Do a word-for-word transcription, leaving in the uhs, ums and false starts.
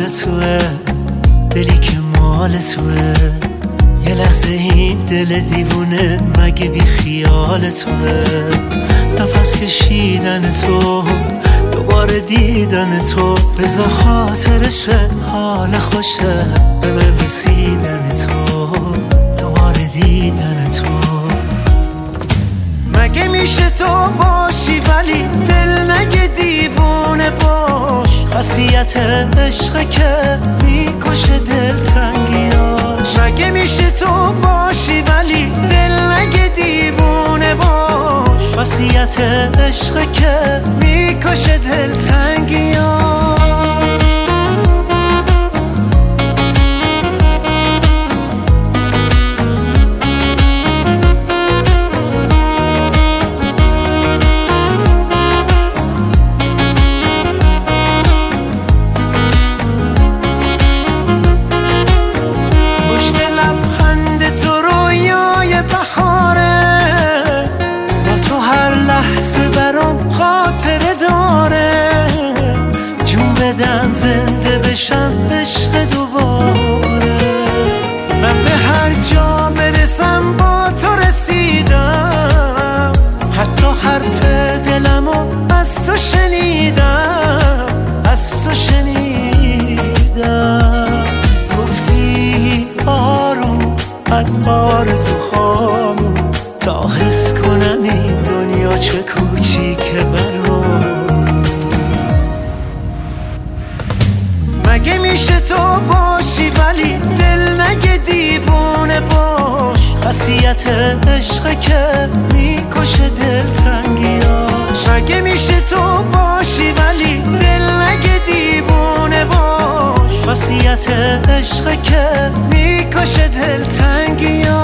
توه، دلی که مال توه. یه لحظه این دل دیوونه مگه بی خیال توه. نفس کشیدن تو، دوباره دیدن تو، بذار خاطرشه حال خوشه به من رسیدن تو، دوباره دیدن تو. مگه میشه تو باشی ولی دل نگه دیوونه باش. خاصیت عشق که میکشه دلتنگیاش. مگه میشه تو باشی ولی دل نگه دیوونه باش. خاصیت عشق که میکشه دلتنگیاش. خاطره داره جون بدم زنده بشم عشق دوباره. من به هر جا برسم با تو رسیدم، حتی حرف دلمو از تو شنیدم، از تو شنیدم. گفتی آروم از آرزوهامون تا حس کنم این دنیا چه کوچیکه برام. مگه میشه تو باشی ولی دل نگه دیوونه باش. خاصیت عشق که میکشه دلتنگیاش. مگه میشه تو باشی ولی دل نگه دیوونه باش. خاصیت عشق که میکشه دلتنگیاش.